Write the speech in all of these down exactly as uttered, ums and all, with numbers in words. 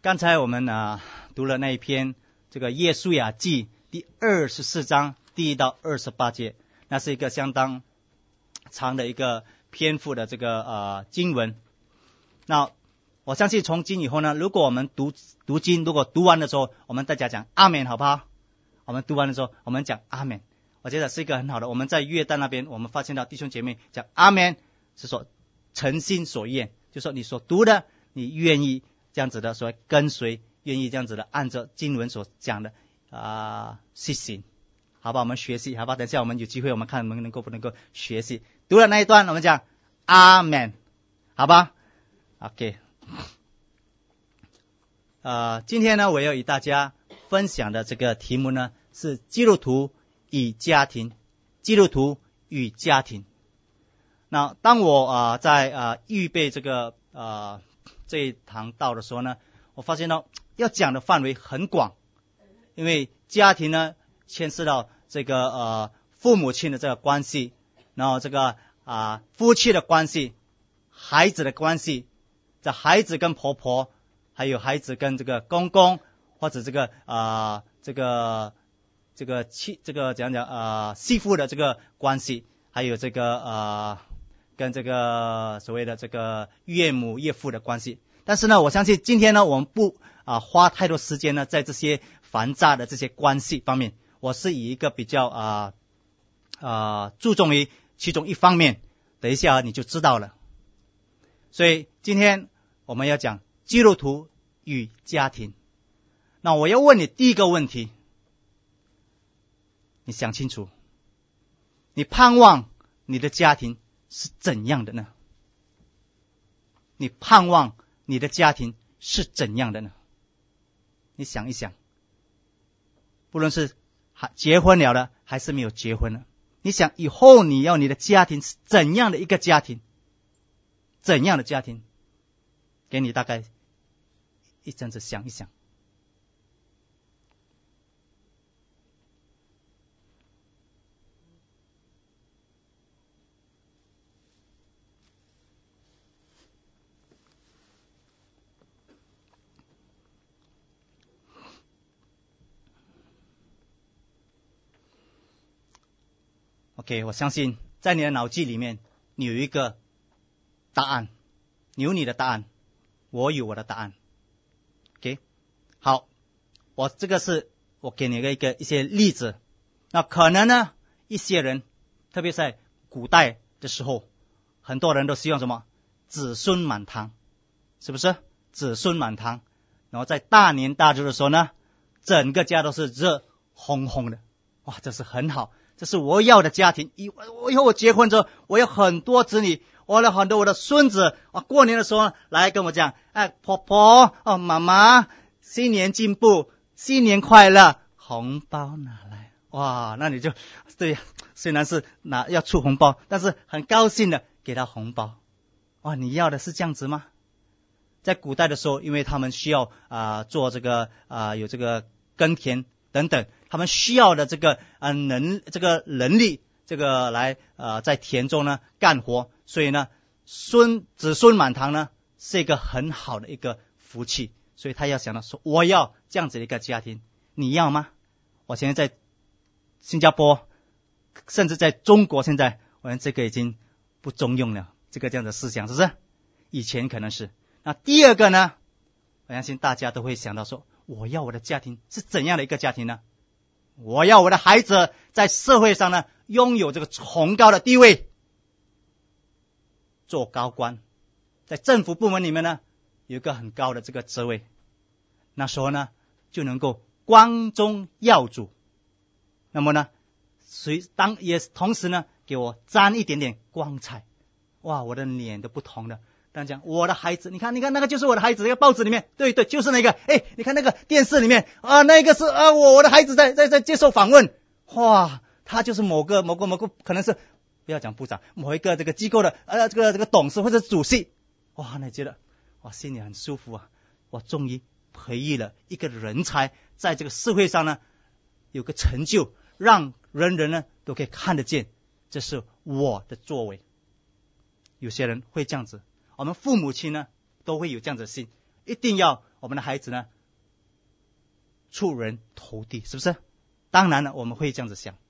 刚才我们啊读了那一篇这个约书亚记第二十四章第一到二十八节，那是一个相当长的一个篇幅的这个呃经文。那我相信从今以后呢，如果我们读读经，如果读完的时候，我们大家讲阿们，好不好？我们读完的时候，我们讲阿们，我觉得是一个很好的。我们在约旦那边，我们发现到弟兄姐妹讲阿们，是说诚心所愿，就说你所读的，你愿意这样子的，所谓跟随，愿意这样子的，按照经文所讲的啊去行，好吧？我们学习，好吧？等一下我们有机会，我们看我们能够不能够学习。读了那一段，我们讲阿们，好吧 ？OK。呃，今天呢，我要与大家分享的这个题目呢，是基督徒与家庭。基督徒与家庭。那当我啊、呃、在啊、呃、预备这个呃这一堂道的时候呢，我发现到要讲的范围很广，因为家庭呢牵涉到这个呃父母亲的这个关系，然后这个啊、呃、夫妻的关系，孩子的关系，这孩子跟婆婆，还有孩子跟这个公公，或者这个啊、呃、这个这个妻这个讲讲啊、呃、媳妇的这个关系，还有这个呃跟这个所谓的这个岳母岳父的关系。但是呢，我相信今天呢，我们不啊、呃、花太多时间呢在这些繁杂的这些关系方面，我是以一个比较啊啊、呃呃、注重于其中一方面，等一下你就知道了。所以今天我们要讲基督徒与家庭。那我要问你第一个问题，你想清楚，你盼望你的家庭是怎样的呢？你盼望你的家庭是怎样的呢？你想一想，不论是结婚了的还是没有结婚的，你想以后你要你的家庭是怎样的一个家庭？怎样的家庭？给你大概一阵子想一想。OK， 我相信在你的脑际里面，你有一个答案，你有你的答案，我有我的答案。OK， 好，我这个是我给你一个一个一些例子。那可能呢，一些人，特别在古代的时候，很多人都希望什么？子孙满堂，是不是？子孙满堂。然后在大年大日的时候呢，整个家都是热烘烘的。哇，这是很好。这是我要的家庭。以我以后我结婚之后，我有很多子女，我有很多我的孙子啊。过年的时候来跟我讲，哎，婆婆哦，妈妈，新年进步，新年快乐，红包拿来。哇，那你就对，虽然是拿要出红包，但是很高兴的给他红包。哇，你要的是这样子吗？在古代的时候，因为他们需要啊、呃、做这个啊、呃、有这个耕田等等。他们需要的这个呃能这个能力，这个来呃在田中呢干活，所以呢孙子孙满堂呢是一个很好的一个福气，所以他要想到说我要这样子的一个家庭，你要吗？我现在在新加坡，甚至在中国，现在我们这个已经不中用了，这个这样的思想是不是？以前可能是。那第二个呢，我相信大家都会想到说，我要我的家庭是怎样的一个家庭呢？我要我的孩子在社会上呢拥有这个崇高的地位，做高官，在政府部门里面呢有一个很高的这个职位，那时候呢就能够光宗耀祖。那么呢，随当也同时呢给我沾一点点光彩。哇，我的脸都不同了。当然讲我的孩子，你看，你看那个就是我的孩子，那个报纸里面，对对，就是那个，哎，你看那个电视里面啊，那个是啊，我我的孩子在在在接受访问，哇，他就是某个某个某个，可能是不要讲部长，某一个这个机构的呃这个这个董事或者主席，哇，那觉得哇心里很舒服啊，我终于培育了一个人才，在这个社会上呢有个成就，让人人呢都可以看得见，这是我的作为。有些人会这样子。我们父母亲呢都会有这样子的心，一定要我们的孩子呢出人头地，是不是？当然了，我们会这样子想。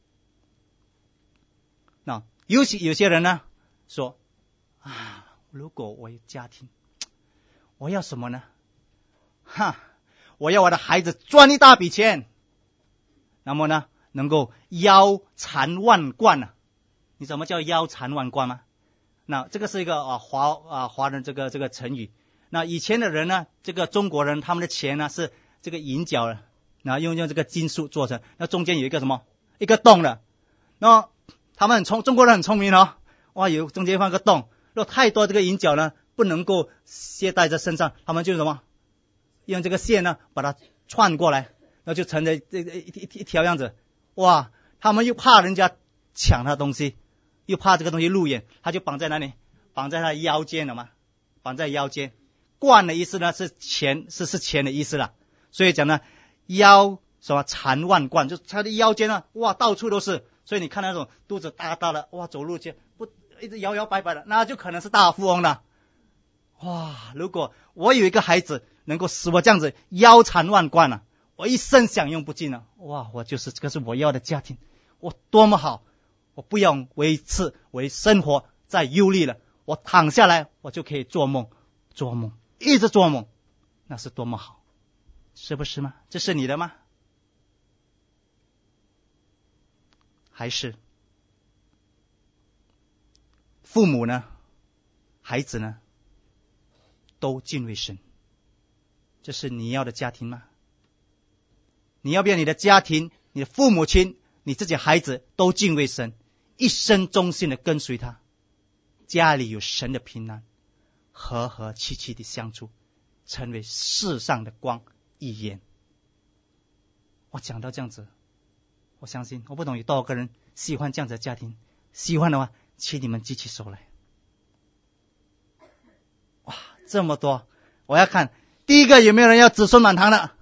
那尤其有些人呢说啊，如果我有家庭，我要什么呢？哈，我要我的孩子赚一大笔钱，那么呢能够腰缠万贯啊。你怎么叫腰缠万贯吗？那这个是一个啊华啊华人这个这个成语。那以前的人呢，这个中国人他们的钱呢是这个银角的，然后用用这个金属做成，那中间有一个什么一个洞的，那他们很聪中国人很聪明哦，哇，有中间放个洞，如果太多这个银角呢不能够携带在身上，他们就什么用这个线呢把它串过来，那就成了这一一一条样子。哇，他们又怕人家抢他东西，又怕这个东西路远，他就绑在哪里？绑在他腰间了吗？绑在腰间。贯的意思呢是钱，是是钱的意思了。所以讲呢，腰什么缠万贯，就他的腰间呢，哇，到处都是。所以你看那种肚子大大的，哇，走路就不一直摇摇摆摆的，那就可能是大富翁了。哇，如果我有一个孩子能够使我这样子腰缠万贯了、啊，我一生享用不尽了、啊，哇，我就是这个是我要的家庭，我多么好！我不用为此为生活再忧虑了，我躺下来我就可以做梦，做梦，一直做梦，那是多么好，是不是吗？这是你的吗？还是父母呢？孩子呢？都敬畏神，这是你要的家庭吗？你要不要你的家庭、你的父母亲、你自己孩子都敬畏神，一生忠心的跟随他，家里有神的平安，和和气气的相处，成为世上的光一眼。我讲到这样子，我相信我不懂有多少个人喜欢这样子的家庭，喜欢的话请你们举起手来。哇，这么多，我要看第一个有没有人要子孙满堂的？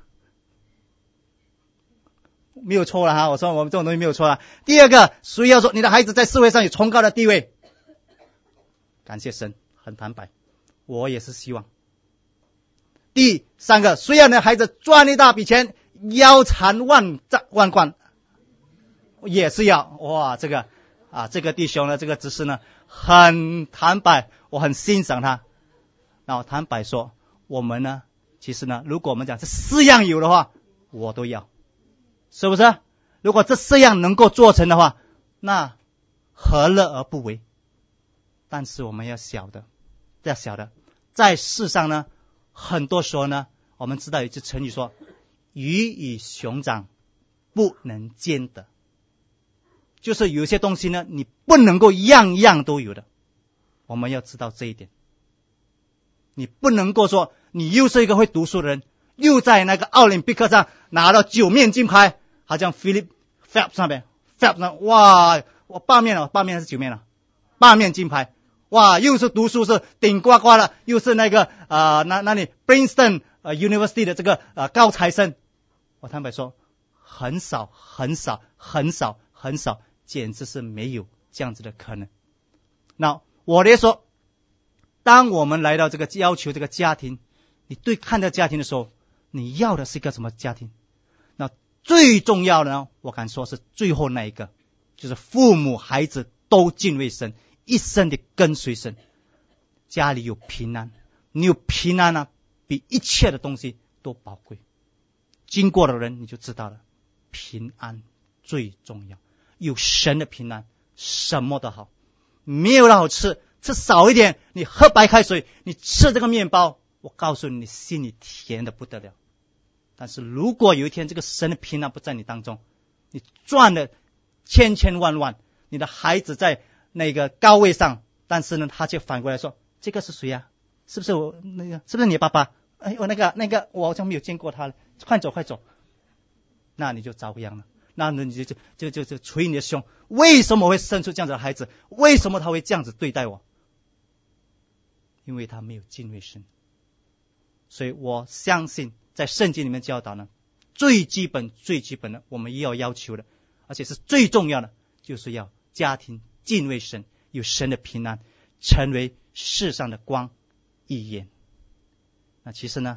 没有错了哈，我说我们这种东西没有错了。第二个，谁要说你的孩子在社会上有崇高的地位？感谢神，很坦白，我也是希望。第三个，谁要你的孩子赚一大笔钱，腰缠万万贯？也是要。哇，这个啊，这个弟兄呢，这个执事呢，很坦白，我很欣赏他。然后坦白说，我们呢，其实呢，如果我们讲这四样有的话，我都要，是不是？如果这四样能够做成的话，那何乐而不为？但是我们要晓得，要晓得，在世上呢，很多时候呢，我们知道有一句成语说，鱼与熊掌不能兼得，就是有些东西呢，你不能够样样都有的，我们要知道这一点。你不能够说你又是一个会读书的人，又在那个奥林匹克上拿了九面金牌，好像 Philip Phelps 上面 Phelps 上，哇，我八面了，八面还是九面了，八面金牌，哇，又是读书是顶呱呱了，又是那个啊、呃、那那里 Princeton、呃、University 的这个呃高材生。我坦白说，很少很少很少很少，简直是没有这样子的可能。那我来说，当我们来到这个要求这个家庭，你对看待家庭的时候，你要的是一个什么家庭？那最重要的呢，我敢说是最后那一个，就是父母孩子都敬畏神，一生的跟随神，家里有平安。你有平安啊，比一切的东西都宝贵。经过的人你就知道了，平安最重要。有神的平安，什么都好。没有好吃，吃少一点，你喝白开水，你吃这个面包，我告诉你，你心里甜的不得了。但是如果有一天这个神的平安不在你当中，你赚了千千万万，你的孩子在那个高位上，但是呢他却反过来说，这个是谁啊？是不是我那个是不是你的爸爸？哎，我那个那个我好像没有见过他了，快走快走。那你就遭殃了，那你就就就就就捶你的胸，为什么会生出这样子的孩子？为什么他会这样子对待我？因为他没有敬畏神。所以我相信在圣经里面教导呢，最基本最基本的我们也要要求的，而且是最重要的，就是要家庭敬畏神，有神的平安，成为世上的光一眼。那其实呢，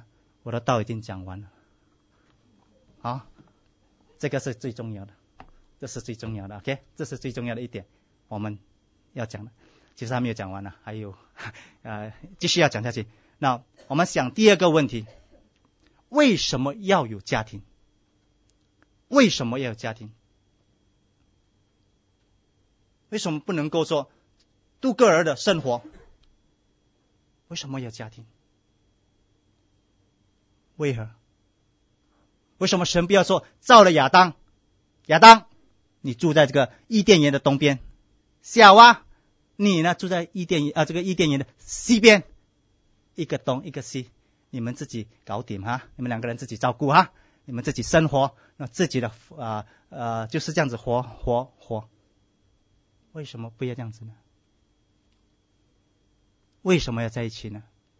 我的道已经讲完了。好，这个是最重要的，这是最重要的 OK， 这是最重要的一点我们要讲的。其实还没有讲完呢，还有呃继续要讲下去。那我们想第二个问题，为什么要有家庭？为什么要有家庭？为什么不能够说度个人的生活？为什么要家庭？为何？为什么神不要说造了亚当，亚当你住在这个伊甸园的东边，夏娃你呢住在伊甸园啊这个伊甸园的西边，一个东一个西，你们自己搞定哈，你们两个人自己照顾哈，你们自己生活，那自己的啊 呃, 呃就是这样子活活活。为什么不要这样子呢？为什么要在一起呢？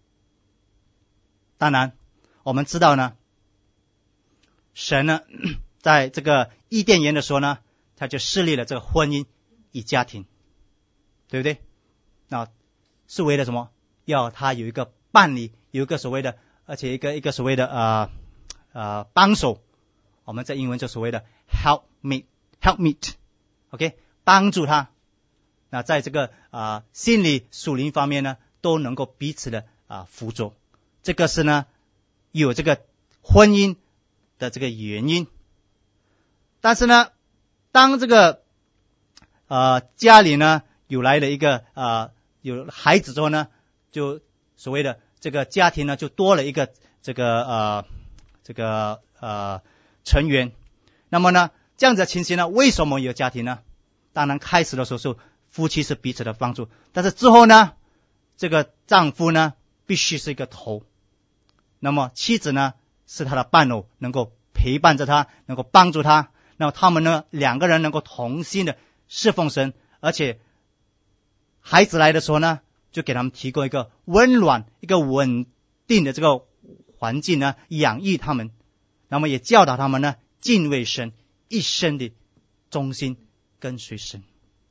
当然我们知道呢，神呢在这个伊甸园的时候呢，他就设立了这个婚姻与家庭，对不对？那是为了什么？要他有一个伴侣，有一个所谓的，而且一个一个所谓的呃呃帮手，我们在英文就所谓的 help me help meet，OK， 帮助他。那在这个啊、呃、心理属灵方面呢，都能够彼此的啊、呃、辅佐。这个是呢有这个婚姻的这个原因。但是呢，当这个呃家里呢有来了一个呃有孩子之后呢，就所谓的这个家庭呢就多了一个这个呃这个呃成员。那么呢这样子的情形呢，为什么有家庭呢？当然开始的时候是夫妻是彼此的帮助，但是之后呢，这个丈夫呢必须是一个头，那么妻子呢是他的伴偶，能够陪伴着他，能够帮助他，那么他们呢两个人能够同心的侍奉神，而且孩子来的时候呢，就给他们提供一个温暖一个稳定的这个环境呢，养育他们，那么也教导他们呢敬畏神，一生的忠心跟随神。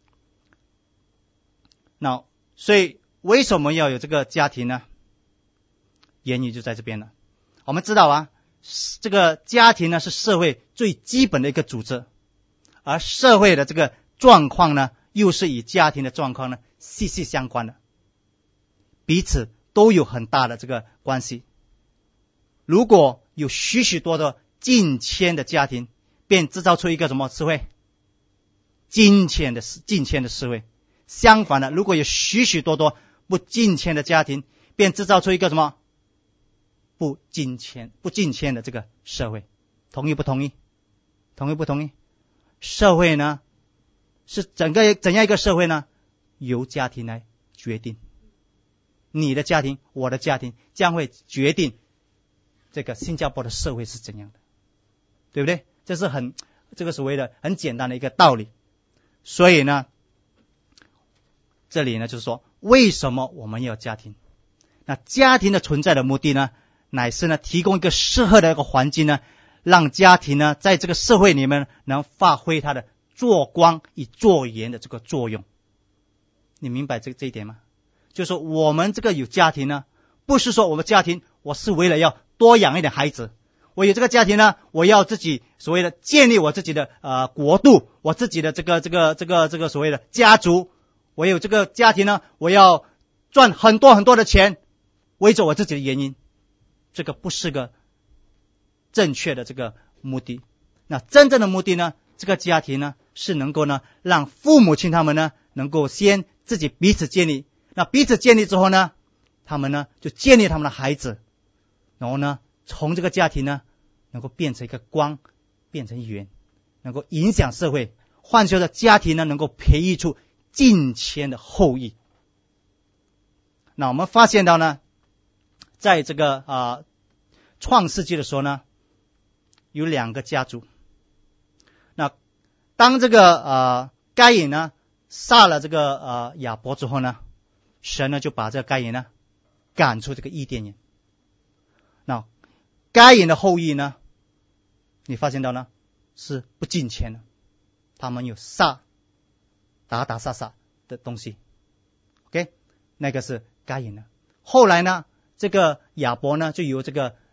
那所以为什么要有这个家庭呢？原因就在这边了。我们知道啊，这个家庭呢是社会最基本的一个组织，而社会的这个状况呢，又是与家庭的状况呢息息相关的，彼此都有很大的这个关系。如果有许许多多近亲的家庭，便制造出一个什么社会？近亲的近亲的社会。相反的，如果有许许多多不近亲的家庭，便制造出一个什么？不近亲不近亲的这个社会。同意不同意？同意不同意？社会呢是整个怎样一个社会呢？由家庭来决定。你的家庭，我的家庭，将会决定这个新加坡的社会是怎样的，对不对？这是很这个所谓的很简单的一个道理。所以呢，这里呢就是说，为什么我们要家庭？那家庭的存在的目的呢，乃是呢提供一个适合的一个环境呢，让家庭呢在这个社会里面能发挥它的做光与做盐的这个作用。你明白这这一点吗？就是说我们这个有家庭呢，不是说我们家庭我是为了要多养一点孩子，我有这个家庭呢，我要自己所谓的建立我自己的呃国度，我自己的这个这个这个这个所谓的家族，我有这个家庭呢，我要赚很多很多的钱，为着我自己的原因，这个不是个正确的这个目的。那真正的目的呢，这个家庭呢是能够呢让父母亲他们呢能够先自己彼此建立，那彼此建立之后呢，他们呢就建立他们的孩子，然后呢从这个家庭呢能够变成一个光，变成源，能够影响社会。换句话说，家庭呢能够培育出近亲的后裔。那我们发现到呢，在这个啊、呃、创世纪的时候呢，有两个家族。那当这个呃该隐呢杀了这个呃亚伯之后呢，神呢就把这个该隐呢赶出这个伊甸园。那该隐的后裔呢，你发现到呢是不敬虔的，他们有杀打打杀杀的东西 OK， 那个是该隐的。后来呢这个亚伯呢就由这个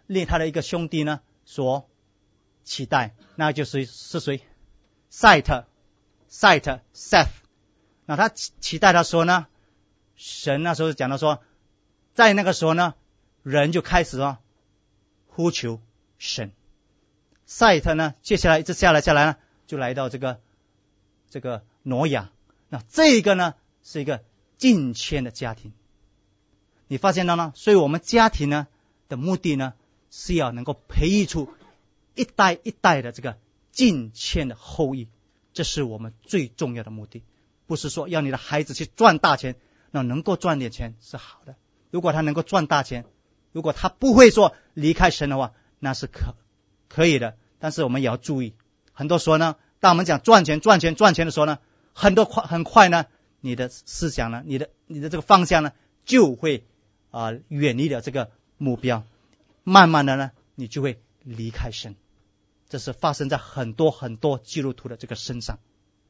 令他的一个兄弟呢所期待，那就是是谁？赛特，赛特 Seth。那他期待的时候呢，神那时候讲到说，在那个时候呢，人就开始啊呼求神。赛特呢，接下来一直下来下来呢，就来到这个这个挪亚。那这个呢是一个敬虔的家庭。你发现到呢？所以我们家庭呢的目的呢，是要能够培育出一代一代的这个敬虔的后裔，这是我们最重要的目的。不是说要你的孩子去赚大钱，那能够赚点钱是好的。如果他能够赚大钱，如果他不会说离开神的话，那是可可以的。但是我们也要注意，很多时候呢，当我们讲赚钱、赚钱、赚钱的时候呢，很多快很快呢，你的思想呢，你的你的这个方向呢，就会啊、呃、远离了这个目标，慢慢的呢，你就会离开神。这是发生在很多很多基督徒的这个身上。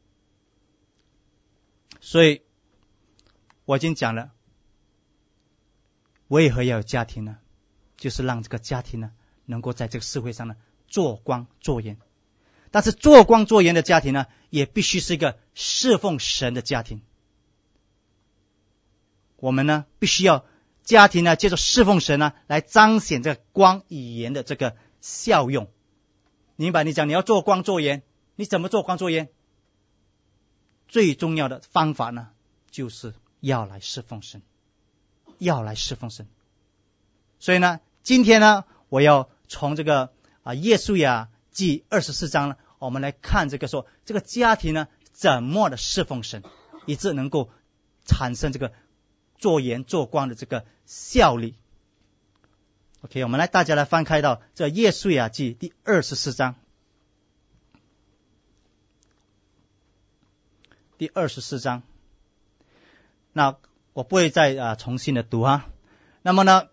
所以我已经讲了，为何要有家庭呢？就是让这个家庭呢，能够在这个社会上呢做光做盐。但是做光做盐的家庭呢，也必须是一个侍奉神的家庭。我们呢，必须要家庭呢，借着侍奉神呢，来彰显这个光与盐的这个效用。明白？你讲你要做光做盐，你怎么做光做盐？最重要的方法呢，就是要来侍奉神，要来侍奉神。所以呢，今天呢，我要从这个啊约书亚记二十四章呢，我们来看这个说这个家庭呢怎么的侍奉神，以致能够产生这个做盐做光的这个效力。OK， 我们来大家来翻开到这约书亚记第二十四章。第二十四章，那我不会再啊重新的读哈。那么呢，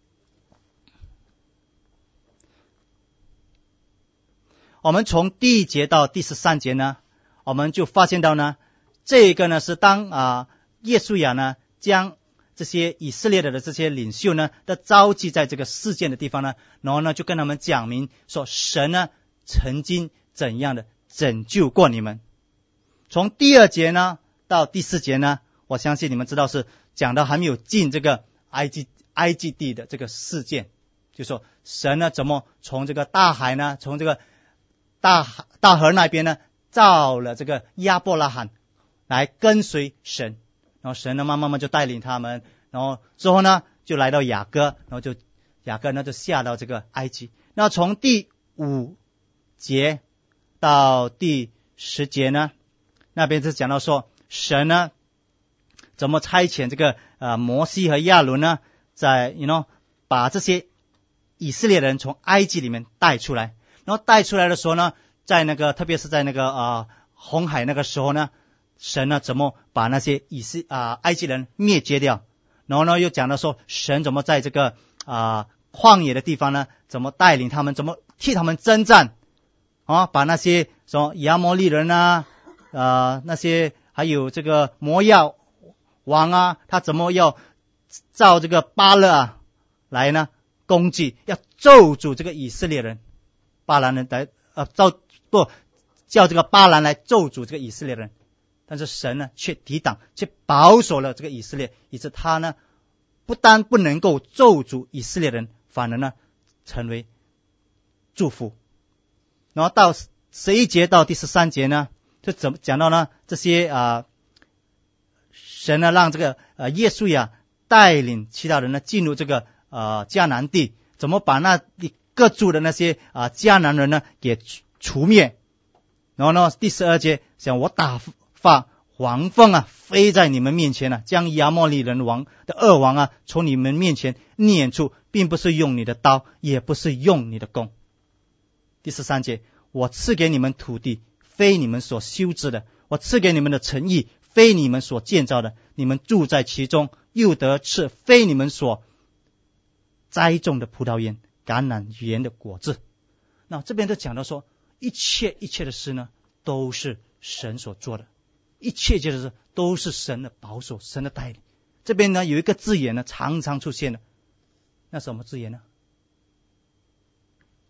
我们从第一节到第十三节呢，我们就发现到呢，这个呢是当啊约书亚呢将这些以色列的这些领袖呢的召集在这个事件的地方呢，然后呢就跟他们讲明说，神呢曾经怎样的拯救过你们。从第二节呢到第四节呢，我相信你们知道是讲到还没有进这个埃及埃及地的这个事件，就说神呢怎么从这个大海呢，从这个大海大河那边呢造了这个亚伯拉罕来跟随神，然后神呢慢慢慢就带领他们，然后之后呢就来到雅各，然后就雅各呢就下到这个埃及。那从第五节到第十节呢，那边是讲到说神呢怎么差遣这个呃摩西和亚伦呢，在 you know 把这些以色列人从埃及里面带出来，然后带出来的时候呢，在那个特别是在那个呃红海那个时候呢，神呢怎么把那些以色啊、呃、埃及人灭绝掉，然后呢又讲到说神怎么在这个啊、呃、旷野的地方呢，怎么带领他们，怎么替他们征战啊，把那些什么亚摩利人啊呃，那些还有这个摩押王啊，他怎么要造这个巴勒啊来呢攻击，要咒诅这个以色列人，巴兰人来呃造不叫这个巴兰来咒诅这个以色列人，但是神呢却抵挡，却保守了这个以色列，以致他呢不但不能够咒诅以色列人，反而呢成为祝福。然后到十一节到第十三节呢，就怎么讲到呢？这些啊、呃，神呢让这个呃约书亚带领其他人呢进入这个呃迦南地，怎么把那各族的那些啊、呃、迦南人呢给除灭？然后呢，第十二节讲我打发黄蜂啊飞在你们面前啊，将亚摩利人王的二王啊从你们面前撵出，并不是用你的刀，也不是用你的弓。第十三节，我赐给你们土地，非你们所修治的，我赐给你们的城邑，非你们所建造的，你们住在其中，又得吃非你们所栽种的葡萄园、橄榄园的果子。那这边就讲到说，一切一切的事呢，都是神所做的，一切一切的事都是神的保守，神的带领。这边呢有一个字眼呢常常出现的，那什么字眼呢？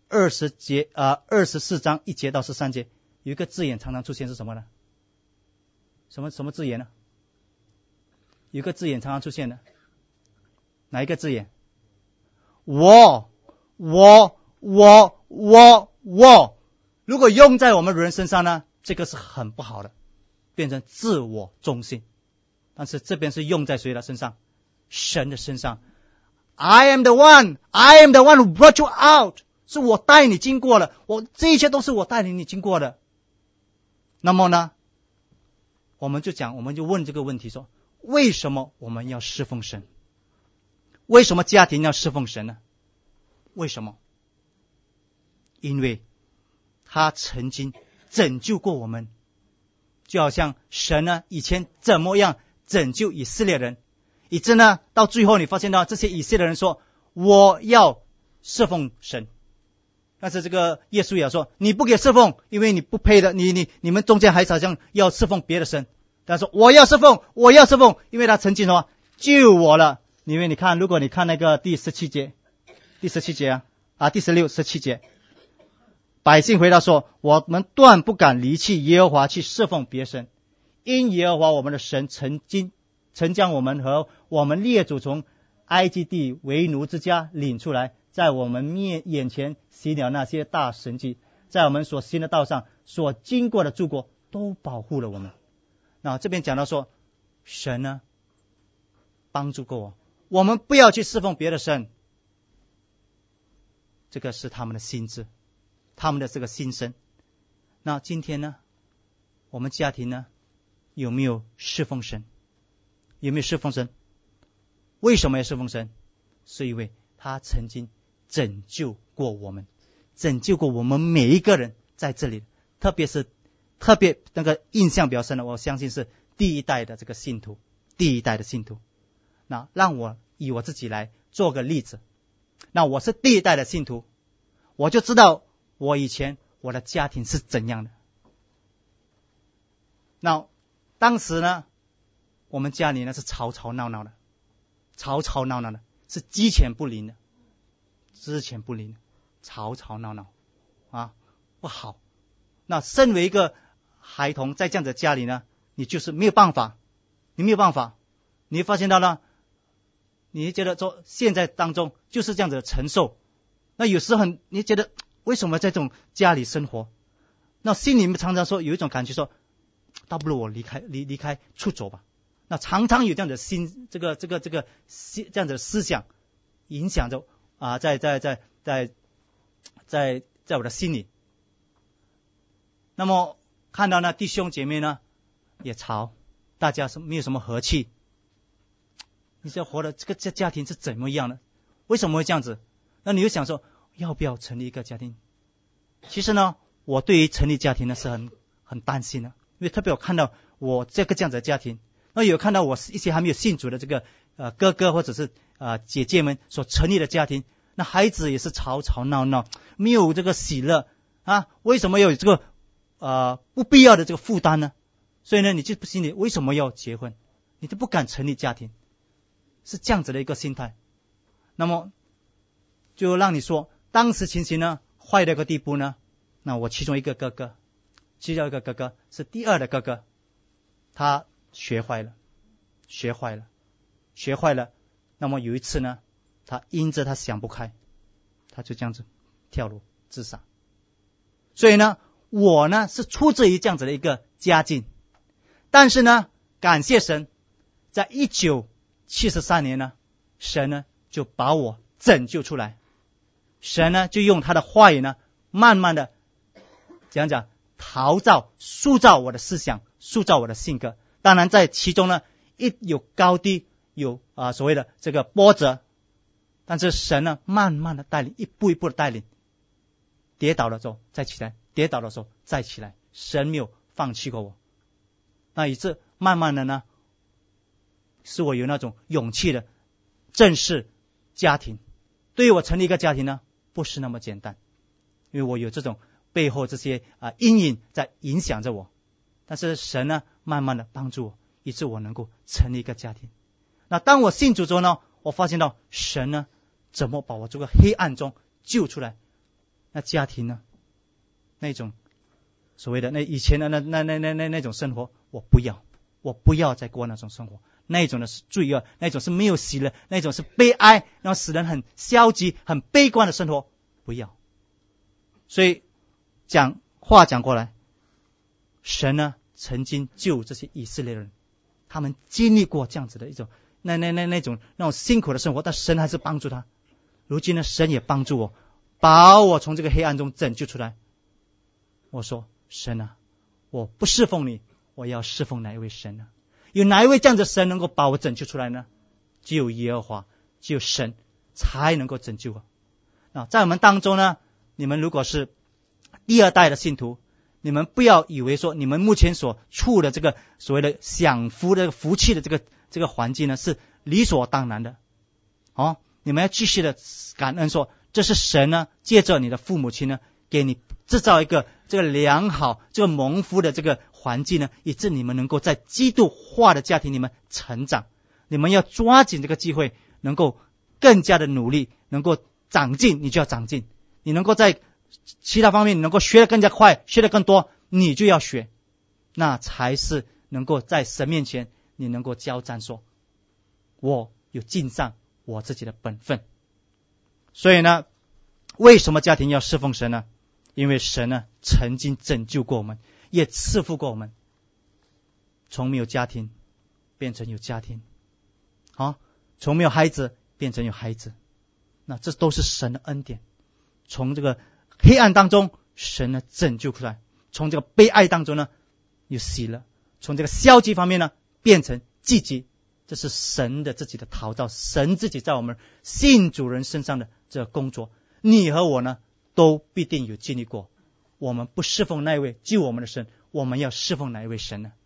二十节啊二十四章一节到十三节有一个字眼常常出现是什么呢？什么什么字眼呢？有一个字眼常常出现的，哪一个字眼？我我我我我，如果用在我们人身上呢，这个是很不好的，变成自我中心。但是这边是用在谁的身上？神的身上。I am the one, I am the one who brought you out， 是我带你经过了，我这一切都是我带领你经过的。那么呢，我们就讲，我们就问这个问题说，为什么我们要侍奉神？为什么家庭要侍奉神呢？为什么？因为他曾经拯救过我们，就好像神呢以前怎么样拯救以色列人，以致呢到最后你发现到这些以色列人说我要侍奉神，但是这个耶稣也说你不给侍奉，因为你不配的，你你你们中间还好像要侍奉别的神。他说我要侍奉，我要侍奉，因为他曾经什么救我了。因为你看，如果你看那个第十七节，第十七节啊啊第十六十七节，百姓回答说，我们断不敢离弃耶和华去侍奉别神，因耶和华我们的神曾经曾将我们和我们列祖从埃及地为奴之家领出来，在我们面眼前行了那些大神迹，在我们所行的道上所经过的诸国都保护了我们。那这边讲到说，神呢帮助过我，我们不要去侍奉别的神，这个是他们的心智，他们的这个心声。那今天呢，我们家庭呢有没有侍奉神？有没有侍奉神？为什么要侍奉神？是因为他曾经拯救过我们，拯救过我们每一个人在这里，特别是特别那个印象比较深的，我相信是第一代的这个信徒，第一代的信徒。那让我以我自己来做个例子。那我是第一代的信徒，我就知道我以前我的家庭是怎样的。那当时呢，我们家里呢是吵吵闹闹的，吵吵闹闹的，是鸡犬不宁的，鸡犬不宁，吵吵闹闹啊，不好。那身为一个孩童在这样的家里呢，你就是没有办法，你没有办法，你会发现到呢，你觉得说现在当中就是这样子的承受。那有时候很你觉得为什么在这种家里生活？那心里面常常说有一种感觉说，倒不如我离开离离开出走吧。那常常有这样的心，这个这个这个这样的思想影响着啊，在在在在在在我的心里。那么看到呢，弟兄姐妹呢也吵，大家是没有什么和气。你这活的这个家家庭是怎么样的？为什么会这样子？那你就想说，要不要成立一个家庭？其实呢，我对于成立家庭呢是很很担心的，因为特别我看到我这个这样子的家庭，那有看到我一些还没有信主的这个呃哥哥或者是呃姐姐们所成立的家庭，那孩子也是吵吵闹闹，没有这个喜乐啊，为什么要有这个呃不必要的这个负担呢？所以呢，你就心里为什么要结婚？你都不敢成立家庭，是这样子的一个心态。那么就让你说，当时情形呢坏到一个地步呢，那我其中一个哥哥，其中一个哥哥是第二的哥哥，他学坏了，学坏了，学坏了。那么有一次呢，他因着他想不开，他就这样子跳楼自杀。所以呢，我呢是出自于这样子的一个家境，但是呢，感谢神，在一九七十三年呢，神呢就把我拯救出来。神呢就用他的话语呢，慢慢的讲讲陶造、塑造我的思想，塑造我的性格。当然在其中呢，一有高低，有啊、呃、所谓的这个波折，但是神呢慢慢的带领，一步一步的带领。跌倒的时候再起来，跌倒的时候再起来，神没有放弃过我。那以致慢慢的呢，使我有那种勇气的正视家庭。对于我成立一个家庭呢，不是那么简单，因为我有这种背后这些啊、呃、阴影在影响着我。但是神呢，慢慢的帮助我，以致我能够成立一个家庭。那当我信主之后呢，我发现到神呢，怎么把我这个黑暗中救出来。 那家庭呢？那种所谓的那以前的那那那那那那种生活，我不要，我不要再过那种生活。那种的是罪恶，那种是没有喜乐，那种是悲哀，然后使人很消极、很悲观的生活，不要。所以讲话讲过来，神呢曾经救这些以色列人，他们经历过这样子的一种那那那那种那种辛苦的生活，但神还是帮助他。如今呢，神也帮助我，把我从这个黑暗中拯救出来。我说，神啊，我不侍奉你，我要侍奉哪一位神呢？有哪一位这样的神能够把我拯救出来呢？只有耶和华，只有神才能够拯救我。啊，在我们当中呢，你们如果是第二代的信徒，你们不要以为说你们目前所处的这个所谓的享福的福气的这个这个环境呢是理所当然的。哦，你们要继续的感恩说，这是神呢借着你的父母亲呢给你制造一个这个良好这个蒙福的这个环境呢，以致你们能够在基督化的家庭里面成长。你们要抓紧这个机会，能够更加的努力，能够长进，你就要长进。你能够在其他方面你能够学得更加快，学得更多，你就要学，那才是能够在神面前你能够交战说，我有尽上我自己的本分。所以呢，为什么家庭要侍奉神呢？因为神呢曾经拯救过我们，也赐福过我们，从没有家庭变成有家庭，好，从没有孩子变成有孩子，那这都是神的恩典。从这个黑暗当中神呢拯救出来，从这个悲哀当中呢有喜乐，从这个消极方面呢变成积极，这是神的自己的陶造，神自己在我们信主人身上的这个工作。你和我呢都必定有经历过。我们不侍奉那一位救我们的神，我们要侍奉哪一位神呢？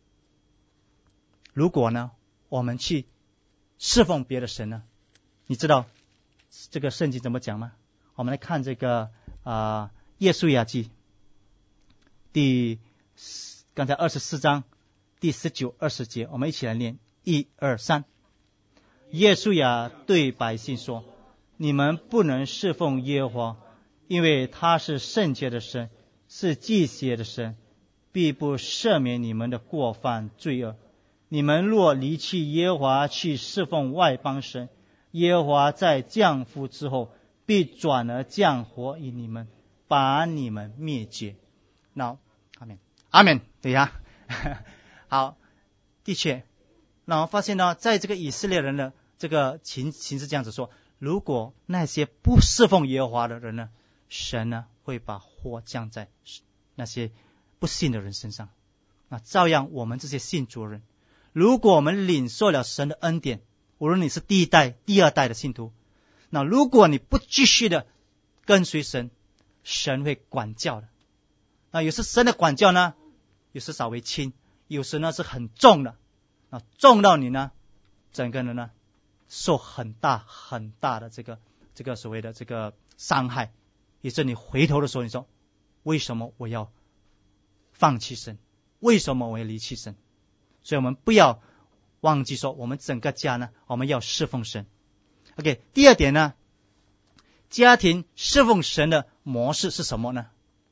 如果呢我们去侍奉别的神呢，你知道这个圣经怎么讲吗？我们来看这个啊《约书亚记》第刚才二十四章第十九、二十节，我们一起来念，一二三。约书亚对百姓说：你们不能侍奉耶和华，因为他是圣洁的神，是祭血的神，必不赦免你们的过犯罪恶。你们若离弃耶和华去侍奉外邦神，耶和华在降福之后必转而降祸于你们，把你们灭绝。那阿们阿们，对呀。好，的确，那我发现呢，在这个以色列人的这个情情是这样子说，如果那些不侍奉耶和华的人呢，神呢会把祸降在那些不信的人身上。那照样我们这些信主人，如果我们领受了神的恩典，无论你是第一代第二代的信徒，那如果你不继续的跟随神，神会管教的。那有时神的管教呢有时稍微轻，有时呢是很重的，那重到你呢整个人呢受很大很大的这个这个所谓的这个伤害，以致你回头的时候你说，为什么我要放弃神，为什么我要离弃神？所以我们不要忘记说，我们整个家呢我们要侍奉神。 OK， 第二点呢，家庭侍奉神的模式是什么呢？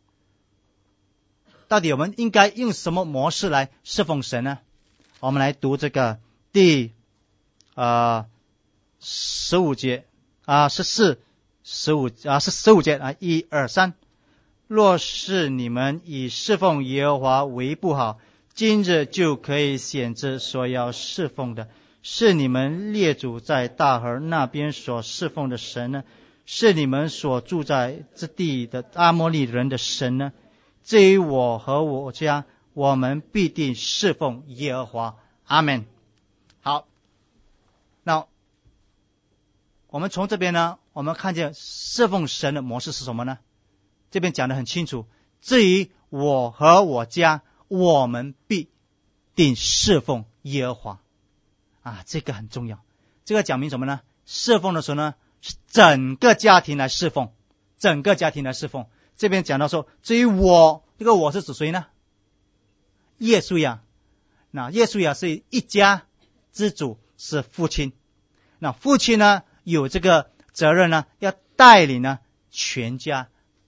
到底我们应该用什么模式来侍奉神呢？我们来读这个第呃十五节啊十四十五啊是十五节啊一二三。若是你们以侍奉耶和华为不好，今日就可以显知所要侍奉的是你们列祖在大河那边所侍奉的神呢，是你们所住在之地的阿摩利人的神呢？至于我和我家，我们必定侍奉耶和华。阿们。好，那我们从这边呢，我们看见侍奉神的模式是什么呢？这边讲得很清楚，至于我和我家，我们必定侍奉耶和华。啊，这个很重要。这个讲明什么呢？侍奉的时候呢，是整个家庭来侍奉，整个家庭来侍奉。这边讲到说，至于我，这个我是指谁呢？约书亚。那约书亚是一家之主，是父亲。那父亲呢，有这个责任呢，要带领呢全家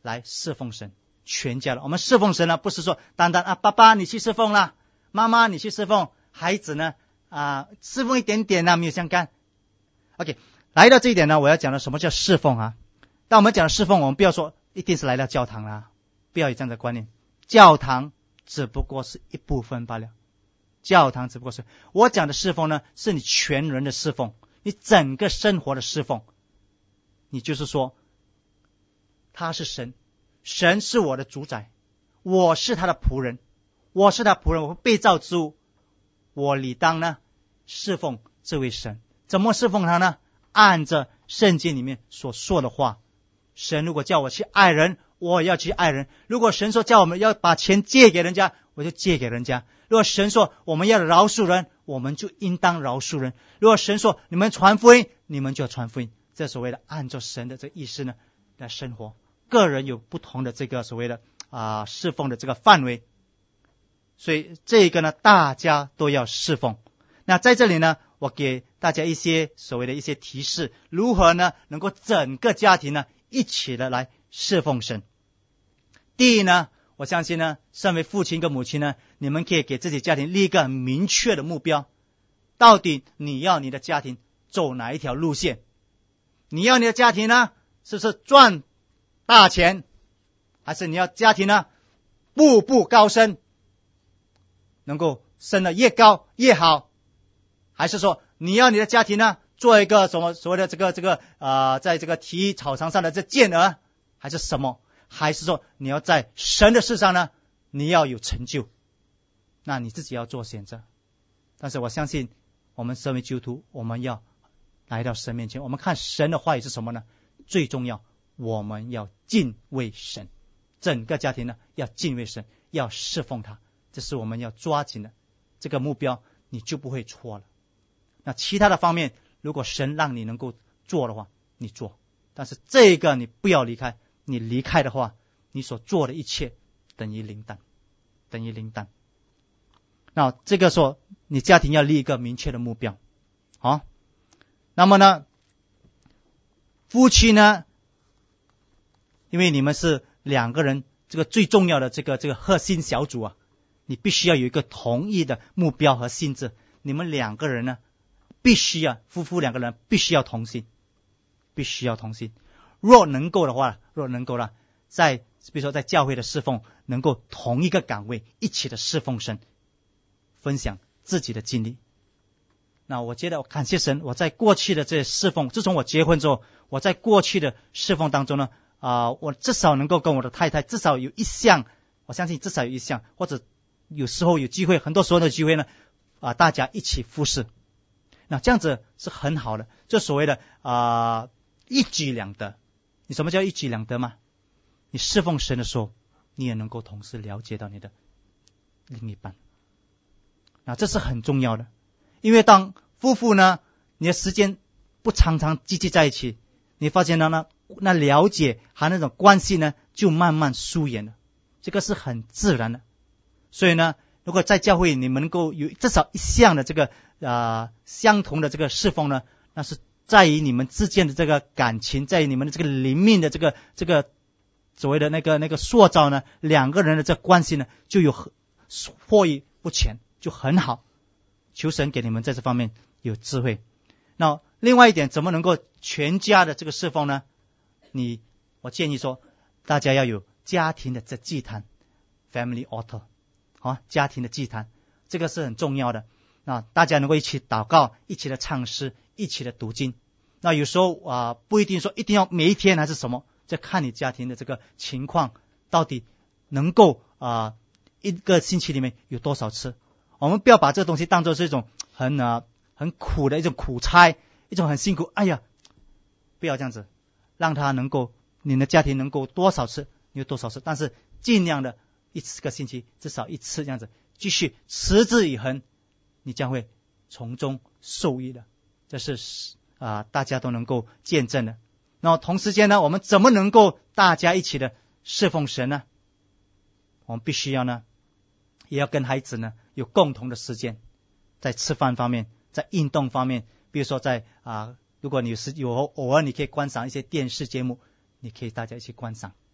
来侍奉神，全家的。我们侍奉神呢，不是说单单啊，爸爸你去侍奉啦，妈妈你去侍奉，孩子呢啊侍奉一点点啊，没有相干。OK， 来到这一点呢，我要讲的什么叫侍奉啊？当我们讲侍奉，我们不要说一定是来到教堂啦，不要有这样的观念。教堂只不过是一部分罢了，教堂只不过是我讲的侍奉呢，是你全人的侍奉，你整个生活的侍奉。你就是说，他是神，神是我的主宰，我是他的仆人，我是他仆人，我被造之物，我理当呢侍奉这位神。怎么侍奉他呢？按着圣经里面所说的话。神如果叫我去爱人，我也要去爱人。如果神说叫我们要把钱借给人家，我就借给人家。如果神说我们要饶恕人，我们就应当饶恕人。如果神说你们传福音，你们就要传福音。这所谓的按照神的这个意思呢来生活。个人有不同的这个所谓的啊、呃、侍奉的这个范围，所以这个呢大家都要侍奉。那在这里呢，我给大家一些所谓的一些提示，如何呢能够整个家庭呢一起的来侍奉神。第一呢，我相信呢，身为父亲跟母亲呢，你们可以给自己家庭立一个明确的目标，到底你要你的家庭走哪一条路线？你要你的家庭呢，是不是赚大钱，还是你要家庭呢步步高升，能够升得越高越好？还是说你要你的家庭呢做一个什么所谓的这个这个呃，在这个体育场上上的这健儿，还是什么？还是说你要在神的事上呢你要有成就？那你自己要做选择。但是我相信我们身为基督徒，我们要来到神面前，我们看神的话语是什么呢？最重要我们要敬畏神，整个家庭呢要敬畏神，要侍奉他，这是我们要抓紧的这个目标，你就不会错了。那其他的方面，如果神让你能够做的话，你做，但是这个你不要离开。你离开的话，你所做的一切等于零蛋，等于零蛋。那这个说你家庭要立一个明确的目标，好。那么呢，夫妻呢，因为你们是两个人，这个最重要的这个这个核心小组啊，你必须要有一个同一的目标和性质。你们两个人呢，必须要夫妇两个人必须要同心，必须要同心。若能够的话，若能够了，在比如说在教会的侍奉，能够同一个岗位一起的侍奉神，分享自己的经历。那我觉得我感谢神，我在过去的这些侍奉，自从我结婚之后，我在过去的侍奉当中呢，啊、呃，我至少能够跟我的太太至少有一项，我相信至少有一项，或者有时候有机会，很多时候的机会呢，啊、呃，大家一起服侍。那这样子是很好的，就所谓的啊、呃、一举两得。你什么叫一举两得吗？你侍奉神的时候，你也能够同时了解到你的另一半。那这是很重要的，因为当夫妇呢，你的时间不常常积极在一起，你发现到呢，那了解和那种关系呢，就慢慢疏远了，这个是很自然的。所以呢，如果在教会你们能够有至少一项的这个呃相同的这个侍奉呢，那是在于你们之间的这个感情，在于你们的这个灵命的这个这个所谓的那个那个塑造呢，两个人的这关系呢，就有获益不浅，就很好。求神给你们在这方面有智慧。那另外一点，怎么能够全家的这个侍奉呢？你我建议说，大家要有家庭的这祭坛 ，family altar， 好，家庭的祭坛，这个是很重要的。那大家能够一起祷告，一起的唱诗，一起的读经。那有时候啊、呃，不一定说一定要每一天还是什么，这看你家庭的这个情况，到底能够啊、呃、一个星期里面有多少次。我们不要把这个东西当作是一种很啊、呃、很苦的一种苦差，一种很辛苦。哎呀，不要这样子，让他能够你的家庭能够多少次有多少次，但是尽量的一次个星期至少一次这样子，继续持之以恒，你将会从中受益的。这是啊、呃、大家都能够见证的。然后同时间呢，我们怎么能够大家一起的侍奉神呢？我们必须要呢，也要跟孩子呢有共同的时间，在吃饭方面，在运动方面，比如说在啊、呃，如果你是有偶尔你可以观赏一些电视节目，你可以大家一起观赏。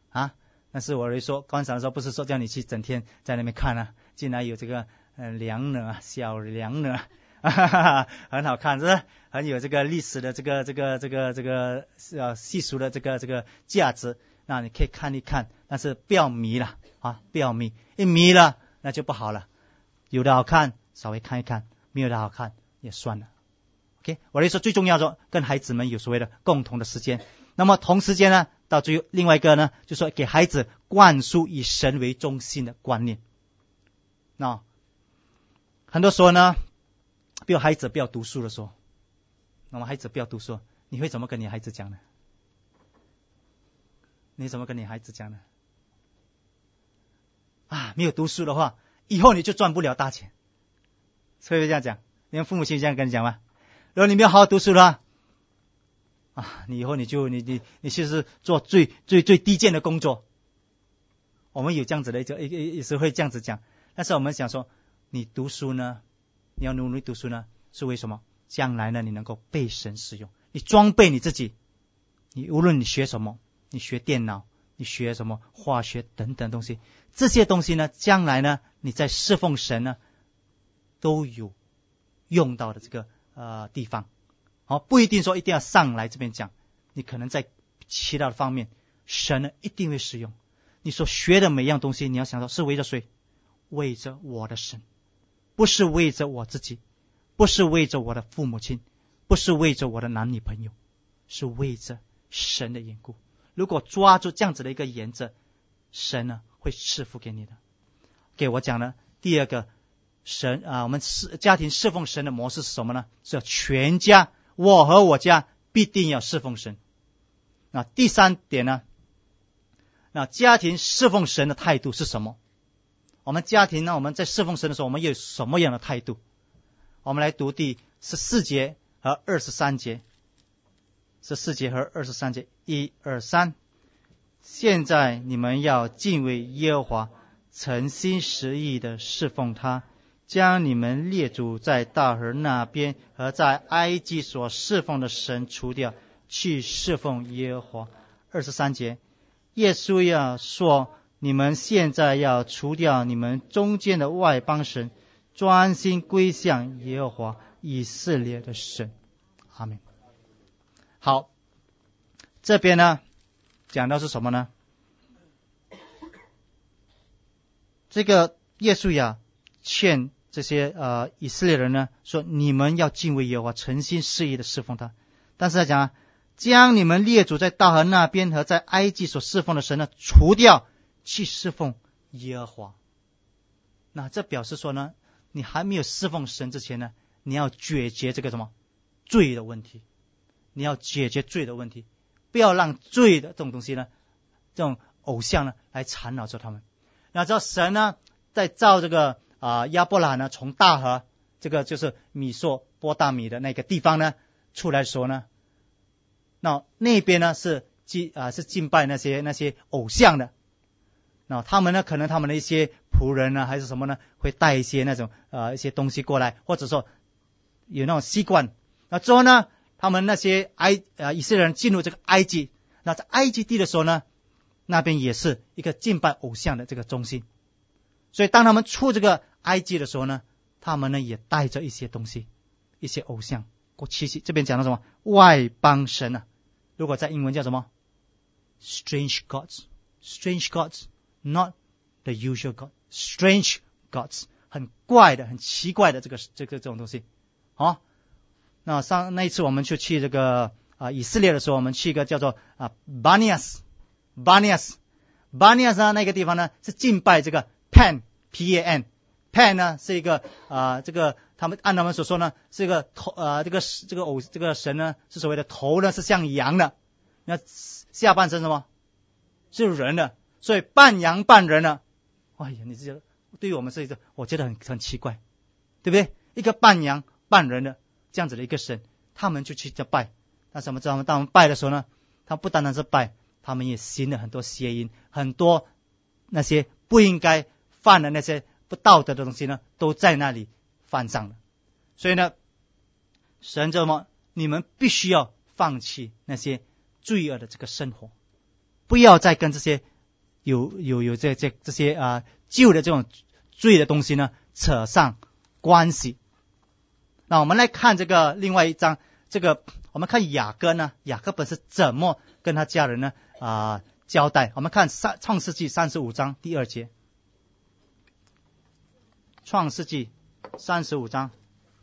啊。但是我会说，观赏的时候不是说叫你去整天在那边看啊，竟然有这个呃梁呢，小梁呢，哈哈哈，很好看，是不是？很有这个历史的这个这个这个这个呃习俗的这个这个价值。那你可以看一看，但是不要迷了啊，不要迷，一迷了那就不好了。有的好看，稍微看一看；没有的好看也算了。OK， 我的说最重要的，跟孩子们有所谓的共同的时间。那么同时间呢，到最后另外一个呢，就是说给孩子灌输以神为中心的观念。那很多时候呢，比如孩子不要读书的时候，那么孩子不要读书，你会怎么跟你孩子讲呢？你怎么跟你孩子讲呢？啊，没有读书的话，以后你就赚不了大钱，会不会这样讲？你们父母亲这样跟你讲吗？如果你没有好好读书的话，啊，你以后你就你你你就是做最最最低贱的工作。我们有这样子的一个一个也是会这样子讲，但是我们想说，你读书呢，你要努力读书呢，是为什么？将来呢，你能够被神使用，你装备你自己，你无论你学什么。你学电脑，你学什么化学等等东西，这些东西呢，将来呢，你在侍奉神呢，都有用到的这个呃地方。好，不一定说一定要上来这边讲，你可能在其他的方面，神呢一定会使用。你所学的每一样东西，你要想到是为着谁？为着我的神，不是为着我自己，不是为着我的父母亲，不是为着我的男女朋友，是为着神的缘故。如果抓住这样子的一个原则，神呢会赐福给你的。给我讲呢，第二个神啊，我们家庭侍奉神的模式是什么呢？是要全家，我和我家必定要侍奉神。那第三点呢，那家庭侍奉神的态度是什么？我们家庭呢，我们在侍奉神的时候，我们有什么样的态度？我们来读第十四节和二十三节。十四节和二十三节，一二三。现在你们要敬畏耶和华，诚心实意的侍奉他，将你们列祖在大河那边和在埃及所侍奉的神除掉，去侍奉耶和华。二十三节，耶稣要说，你们现在要除掉你们中间的外邦神，专心归向耶和华以色列的神。阿们。好，这边呢讲到是什么呢？这个耶稣呀劝这些呃以色列人呢说，你们要敬畏耶和华，诚心实意的侍奉他。但是他讲啊，将你们列祖在大河那边和在埃及所侍奉的神呢除掉，去侍奉耶和华。那这表示说呢，你还没有侍奉神之前呢，你要解决这个什么罪的问题。你要解决罪的问题，不要让罪的这种东西呢，这种偶像呢，来缠绕着他们。那知道神呢，在造这个啊、呃、亚伯拉罕呢，从大河这个就是米索波大米的那个地方呢出来的时候呢，那那边呢是敬啊、呃、是敬拜那些那些偶像的。那他们呢，可能他们的一些仆人呢，还是什么呢，会带一些那种呃一些东西过来，或者说有那种习惯。那之后呢，他们那些埃呃以色列人进入这个埃及，那在埃及地的时候呢，那边也是一个敬拜偶像的这个中心。所以当他们出这个埃及的时候呢，他们呢也带着一些东西，一些偶像过去。这边讲到什么外邦神啊？如果在英文叫什么 strange gods strange gods not the usual god strange gods 很怪的很奇怪的这个这个这种东西。好，那上那一次我们就去这个啊以色列的时候，我们去一个叫做啊巴尼亚斯巴尼亚斯巴尼亚斯那个地方呢是敬拜这个 Pan P A N Pan 呢是一个啊这个他们按他们所说呢是一个头呃这个这个偶这个神呢是所谓的头呢是像羊的，那下半身什么是人的，所以半羊半人的。哎呀，你这个对于我们是一个我觉得很很奇怪，对不对？一个半羊半人的这样子的一个神，他们就去这拜。但是我们知道，当他们拜的时候呢，他不单单是拜，他们也行了很多邪淫，很多那些不应该犯的那些不道德的东西呢，都在那里犯上了。所以呢，神这么，你们必须要放弃那些罪恶的这个生活，不要再跟这些有有有这这这些啊、呃、旧的这种罪的东西呢扯上关系。那我们来看这个另外一章，这个我们看雅各呢，雅各本是怎么跟他家人呢啊、呃、交代。我们看三创世纪三十五章第二节，创世纪三十五章。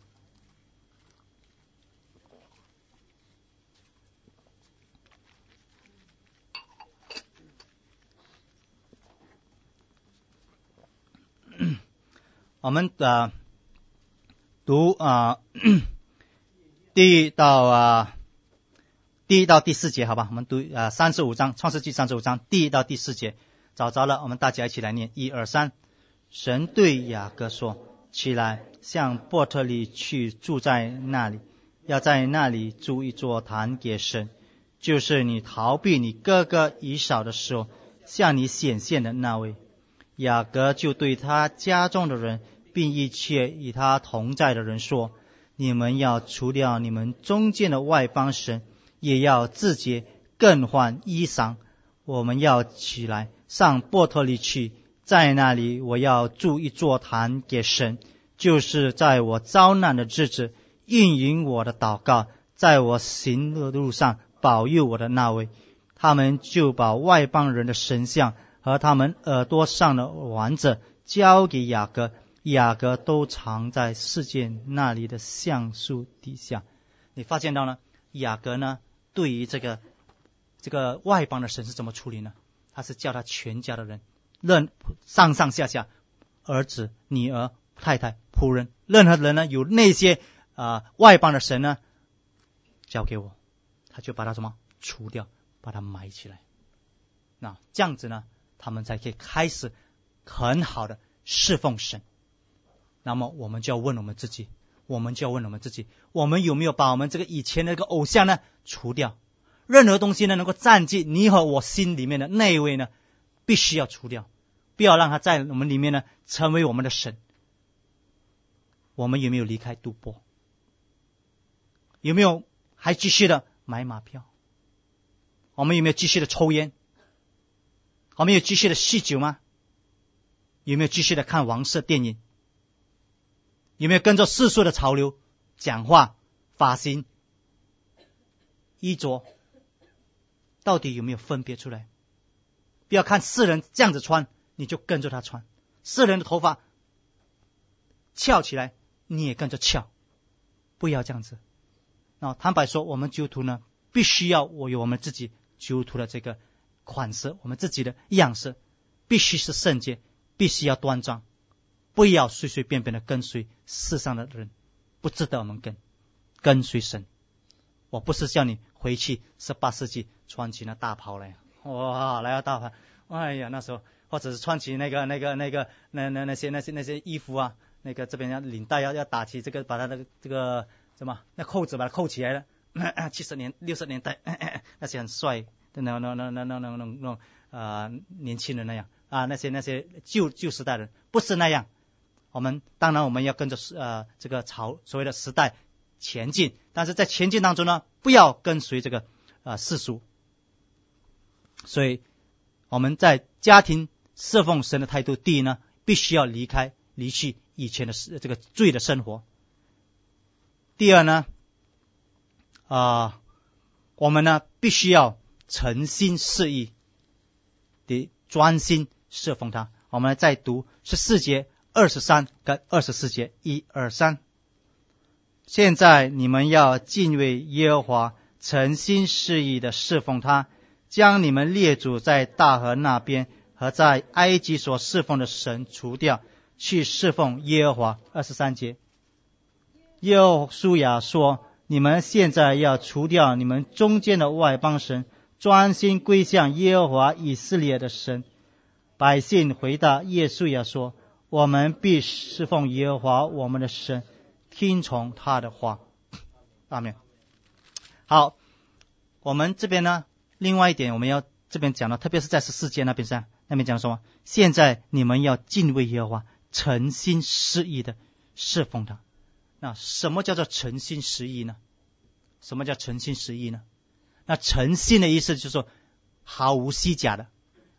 我们呃读啊、呃、第一到啊、呃、第一到第四节，好吧？我们读啊三十五章，创世纪三十五章第一到第四节，找着了，我们大家一起来念，一二三。神对雅各说：起来，向伯特利去，住在那里，要在那里筑一座坛给神，就是你逃避你哥哥以扫的时候向你显现的那位。雅各就对他家中的人并一切与他同在的人说：你们要除掉你们中间的外邦神，也要自洁，更换衣裳。我们要起来上伯特利去，在那里我要筑一座坛给神，就是在我遭难的日子应允我的祷告，在我行的路上保佑我的那位。他们就把外邦人的神像和他们耳朵上的丸子交给雅各，雅各都藏在世界那里的橡树底下。你发现到呢，雅各呢对于这个这个外邦的神是怎么处理呢？他是叫他全家的人，任上上下下，儿子、女儿、太太、仆人，任何人呢有那些啊、呃、外邦的神呢，交给我，他就把他什么除掉，把他埋起来。那这样子呢，他们才可以开始很好的侍奉神。那么我们就要问我们自己，我们就要问我们自己，我们有没有把我们这个以前的那个偶像呢除掉？任何东西呢能够占据你和我心里面的那一位呢，必须要除掉，不要让他在我们里面呢成为我们的神。我们有没有离开赌博？有没有还继续的买马票？我们有没有继续的抽烟？我们有继续的酗酒吗？有没有继续的看黄色电影？有没有跟着世俗的潮流讲话、发型、衣着？到底有没有分别出来？不要看世人这样子穿，你就跟着他穿。世人的头发翘起来，你也跟着翘，不要这样子。那坦白说，我们基督徒呢，必须要我有我们自己基督徒的这个款式，我们自己的样式，必须是圣洁，必须要端庄，不要随随便便的跟随世上的人，不值得我们跟，跟随神。我不是叫你回去十八世纪穿起那大袍来，哇，来个大袍，哎呀，那时候或者是穿起那个那个那个那那那些那些那些衣服啊，那个这边要领带要要打起这个，把它那个这个什么那扣子把它扣起来了。七十年六十年代咳咳那些很帅的那那那那那那那那种啊年轻人那样啊，那些那些旧旧时代人不是那样。我们当然我们要跟着呃这个潮所谓的时代前进，但是在前进当中呢，不要跟随这个呃世俗。所以我们在家庭侍奉神的态度，第一呢，必须要离开离去以前的这个罪的生活。第二呢，啊、呃，我们呢必须要诚心实意的专心侍奉他。我们再读十四节二十三跟二十四节，一二三。现在你们要敬畏耶和华，诚心实意的侍奉他，将你们列祖在大河那边和在埃及所侍奉的神除掉，去侍奉耶和华。二十三节，耶和书亚说：你们现在要除掉你们中间的外邦神，专心归向耶和华以色列的神。百姓回答耶书亚说：我们必侍奉耶和华我们的神，听从他的话。阿们。好，我们这边呢，另外一点我们要这边讲的，特别是在十四节那边上，那边讲什么？现在你们要敬畏耶和华，诚心实意的侍奉他。那什么叫做诚心实意呢？什么叫诚心实意呢？那诚心的意思就是说毫无虚假的，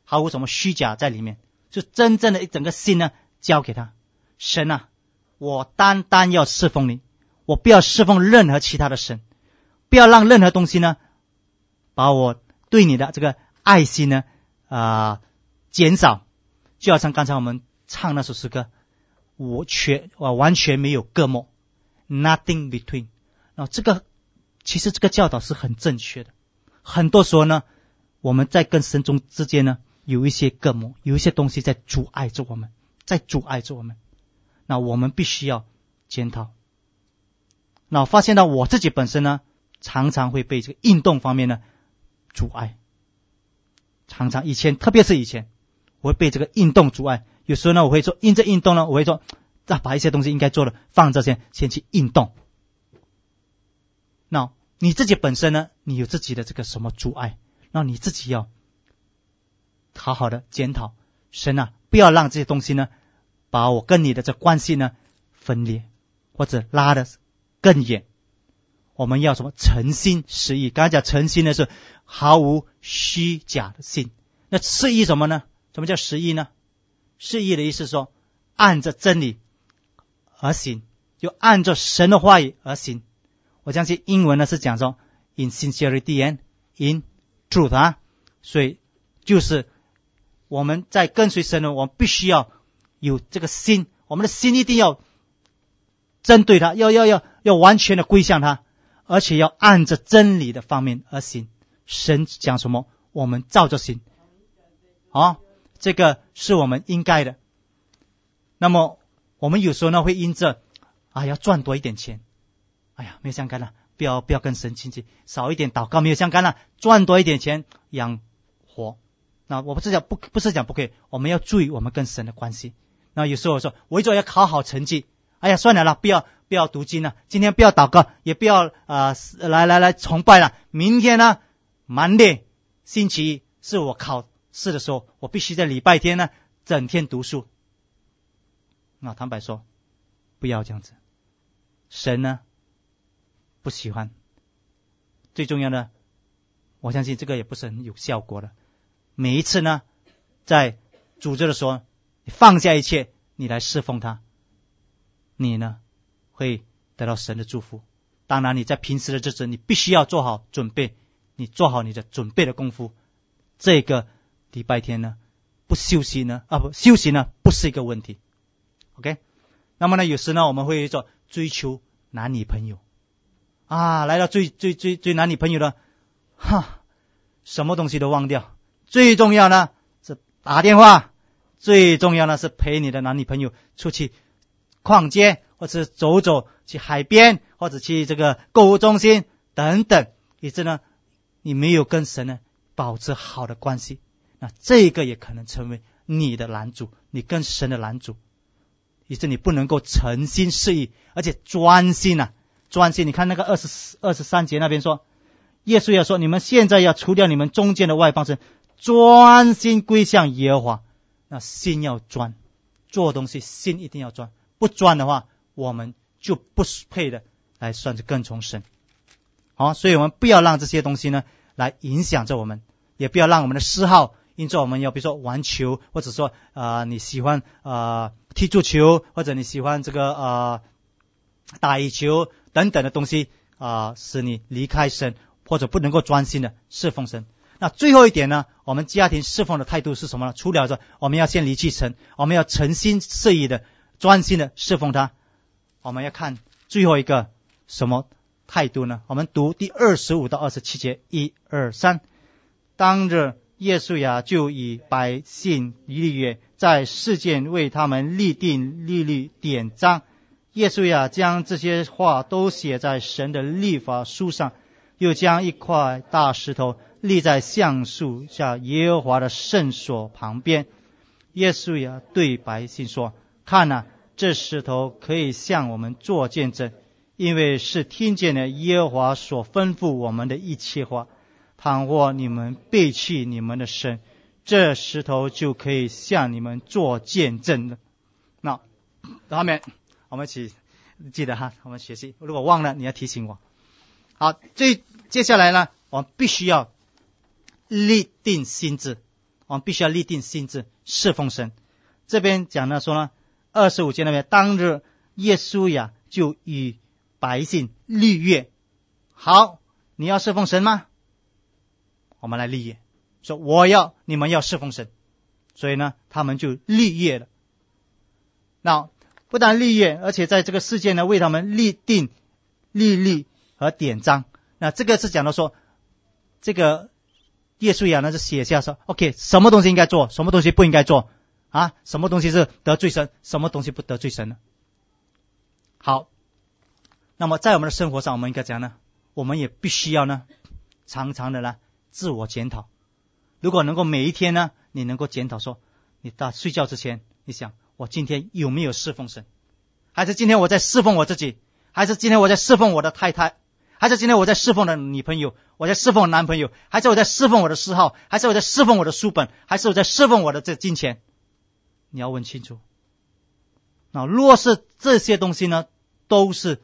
毫无什么虚假在里面，就真正的一整个心呢交给他。神啊，我单单要侍奉你，我不要侍奉任何其他的神，不要让任何东西呢把我对你的这个爱心呢啊、呃、减少。就好像刚才我们唱那首诗歌，我全我完全没有隔膜 ，nothing between。然后这个其实这个教导是很正确的。很多时候呢，我们在跟神中之间呢有一些隔膜，有一些东西在阻碍着我们，在阻碍着我们。那我们必须要检讨。那我发现到我自己本身呢，常常会被这个运动方面呢阻碍。常常以前，特别是以前，我会被这个运动阻碍。有时候呢，我会说，因着运动呢，我会说，啊，把一些东西应该做的放这些，先去运动。那你自己本身呢，你有自己的这个什么阻碍？那你自己要好好的检讨。神啊，不要让这些东西呢，把我跟你的这关系呢分裂，或者拉得更远。我们要什么？诚心实意。刚才讲诚心呢，是毫无虚假的心。那实意什么呢？什么叫实意呢？实意的意思是说，按着真理而行，就按照神的话语而行。我相信英文呢是讲说 in sincerity and in truth 啊，所以就是我们在跟随神呢，我们必须要有这个心，我们的心一定要针对他，要要要要完全的归向他，而且要按着真理的方面而行。神讲什么，我们照着行。啊，这个是我们应该的。那么我们有时候呢会因着啊要赚多一点钱，哎呀没有相干了，不要不要跟神亲近，少一点祷告没有相干了，赚多一点钱养活。那我不是讲不不是讲不可以，我们要注意我们跟神的关系。那有时候我说我一直要考好成绩，哎呀算了啦，不要不要读经了，今天不要祷告，也不要呃来来来崇拜了，明天呢蛮累，星期一是我考试的时候，我必须在礼拜天呢整天读书。那坦白说，不要这样子，神呢不喜欢。最重要的，我相信这个也不是很有效果的。每一次呢，在主日的时候，你放下一切，你来侍奉他，你呢会得到神的祝福。当然，你在平时的日子，你必须要做好准备，你做好你的准备的功夫。这个礼拜天呢，不休息呢，啊不休息呢，不是一个问题。OK， 那么呢，有时呢，我们会做追求男女朋友啊，来到追追追追男女朋友了，哈，什么东西都忘掉。最重要呢是打电话，最重要呢是陪你的男女朋友出去逛街，或者走走，去海边，或者去这个购物中心等等。以致呢，你没有跟神呢保持好的关系，那这个也可能成为你的拦阻，你跟神的拦阻。以致你不能够诚心实意，而且专心啊，专心。你看那个二十二十三节那边说，耶稣要说，你们现在要除掉你们中间的外邦神，专心归向耶和华。那心要专，做东西心一定要专，不专的话，我们就不配的来算是跟从神。好，所以我们不要让这些东西呢来影响着我们，也不要让我们的嗜好，因着我们要比如说玩球，或者说呃你喜欢呃踢足球，或者你喜欢这个呃打羽球等等的东西啊、呃，使你离开神，或者不能够专心的侍奉神。那最后一点呢，我们家庭侍奉的态度是什么呢？除了说我们要先离弃神，我们要诚心实意的专心的侍奉他，我们要看最后一个什么态度呢？我们读第二十五到二十七节，一二三。当日耶稣呀就以百姓立约，在世间为他们立定律例典章。耶稣呀将这些话都写在神的律法书上，又将一块大石头立在橡树下耶和华的圣所旁边。耶稣呀对百姓说，看啊，这石头可以向我们做见证，因为是听见了耶和华所吩咐我们的一切话。倘或你们背弃你们的神，这石头就可以向你们做见证了。那后面我们一起记得哈，我们学习，如果忘了你要提醒我。好，最接下来呢，我们必须要立定心志， 我们必须要立定心志侍奉神。这边讲呢说呢，二十五节那边，当日耶稣呀就与百姓立约。好，你要侍奉神吗？我们来立约，说我要你们要侍奉神。所以呢，他们就立约了。那不但立约，而且在这个世界呢，为他们立定律例和典章。那这个是讲到说，这个耶稣呀呢是写下说 ，OK， 什么东西应该做，什么东西不应该做啊？什么东西是得罪神，什么东西不得罪神呢？好，那么在我们的生活上，我们应该怎样呢？我们也必须要呢，常常的呢自我检讨。如果能够每一天呢，你能够检讨说，你到睡觉之前，你想我今天有没有侍奉神？还是今天我在侍奉我自己？还是今天我在侍奉我的太太？还是今天我在侍奉我的女朋友？我在侍奉我男朋友？还是我在侍奉我的嗜好？还是我在侍奉我的书本？还是我在侍奉我的这金钱？你要问清楚。那若是这些东西呢，都是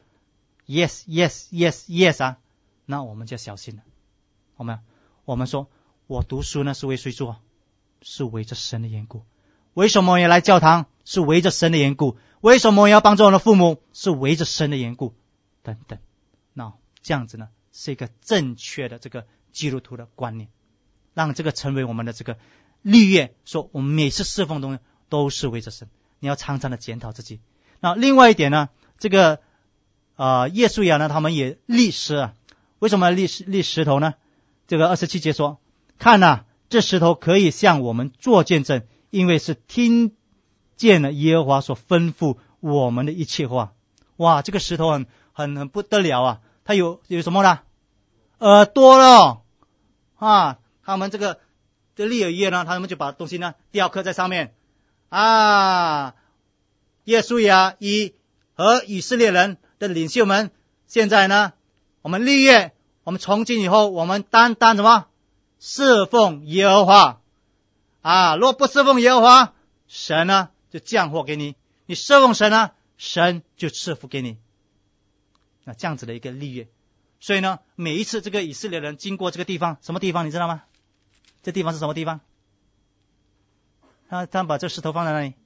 yes yes yes yes 啊，那我们就要小心了。我们我们说，我读书呢是为谁做？是为着神的缘故。为什么我要来教堂？是为着神的缘故。为什么我要帮助我的父母？是为着神的缘故。等等，那这样子呢，是一个正确的这个基督徒的观念，让这个成为我们的这个律约，说我们每次侍奉东西都是为着神。你要常常的检讨自己。那另外一点呢，这个呃耶稣呀呢，他们也立石啊。为什么立立石头呢？这个二十七节说，看啊，这石头可以向我们做见证，因为是听见了耶和华所吩咐我们的一切话。哇，这个石头很很很不得了啊！它有有什么呢？耳朵了啊！他们这个这立了约呢，他们就把东西呢雕刻在上面啊。耶稣呀，以和以色列人的领袖们，现在呢，我们立约，我们从今以后，我们单单什么？侍奉耶和华啊！若不侍奉耶和华，神呢就降祸给你；你侍奉神呢，神就赐福给你。那这样子的一个立约。所以呢，每一次这个以色列人经过这个地方，什么地方你知道吗？这地方是什么地方？他他把这石头放在哪里？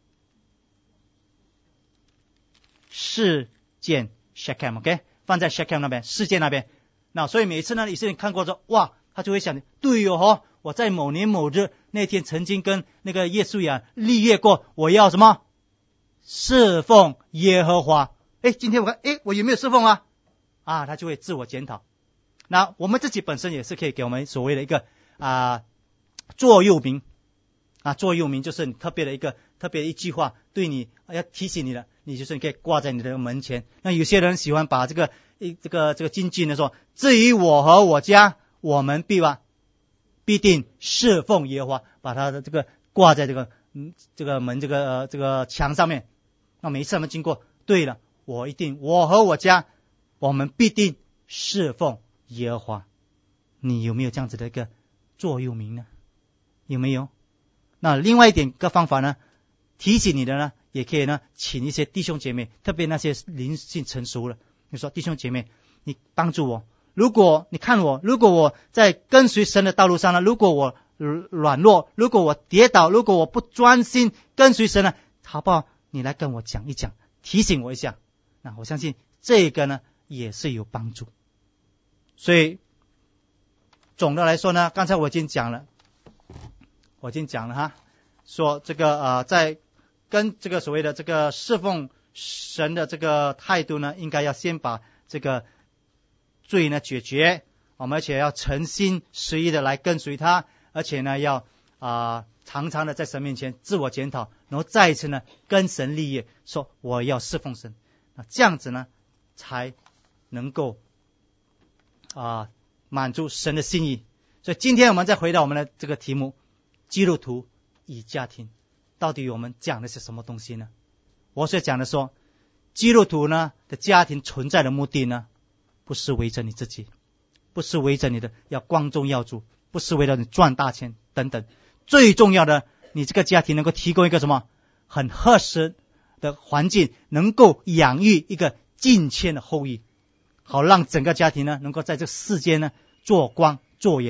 事件 Shechem OK 放在 Shechem 那边，事件那边。那所以每一次呢，以色列人看过之后，哇，他就会想，对哦吼，我在某年某日那天曾经跟那个耶稣呀立约过，我要什么？侍奉耶和华。哎，今天我看，哎，我有没有侍奉啊？啊，他就会自我检讨。那我们自己本身也是可以给我们所谓的一个啊座右铭啊，座右铭就是你特别的一个特别的一句话，对你要提醒你的，你就是你可以挂在你的门前。那有些人喜欢把这个一这个这个金句呢说，至于我和我家，我们必吧必定侍奉耶和华，把他的这个挂在这个嗯这个门这个呃这个墙上面。那每一次他们经过，对了，我一定我和我家，我们必定侍奉耶和华。你有没有这样子的一个座右铭呢？有没有？那另外一点个方法呢，提醒你的呢，也可以呢，请一些弟兄姐妹，特别那些灵性成熟了，你说弟兄姐妹，你帮助我。如果你看我，如果我在跟随神的道路上呢，如果我软弱，如果我跌倒，如果我不专心跟随神呢，好不好？你来跟我讲一讲，提醒我一下。那我相信这个呢也是有帮助。所以总的来说呢，刚才我已经讲了，我已经讲了哈，说这个呃，在跟这个所谓的这个侍奉神的这个态度呢，应该要先把这个罪呢解决，我们而且要诚心实意的来跟随他，而且呢要啊、呃、常常的在神面前自我检讨，然后再一次呢跟神立约，说我要侍奉神。那这样子呢才能够啊、呃、满足神的心意。所以今天我们再回到我们的这个题目，基督徒与家庭，到底我们讲的是什么东西呢？我所讲的说，基督徒呢的家庭存在的目的呢，不是围着你自己，不是围着你的要光宗耀祖，不是为了你赚大钱等等。最重要的，你这个家庭能够提供一个什么很合适的环境，能够养育一个敬虔的后裔，好让整个家庭呢能够在这世间呢做光做盐，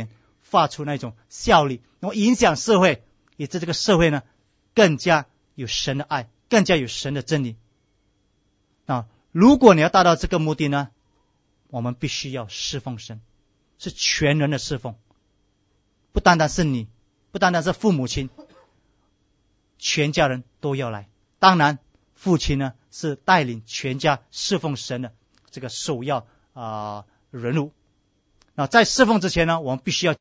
发出那种效力，然后影响社会，以致这个社会呢更加有神的爱，更加有神的真理。啊，如果你要达到这个目的呢，我们必须要侍奉神，是全人的侍奉，不单单是你，不单单是父母亲，全家人都要来。当然父亲呢是带领全家侍奉神的这个首要啊、呃、人物。那在侍奉之前呢，我们必须要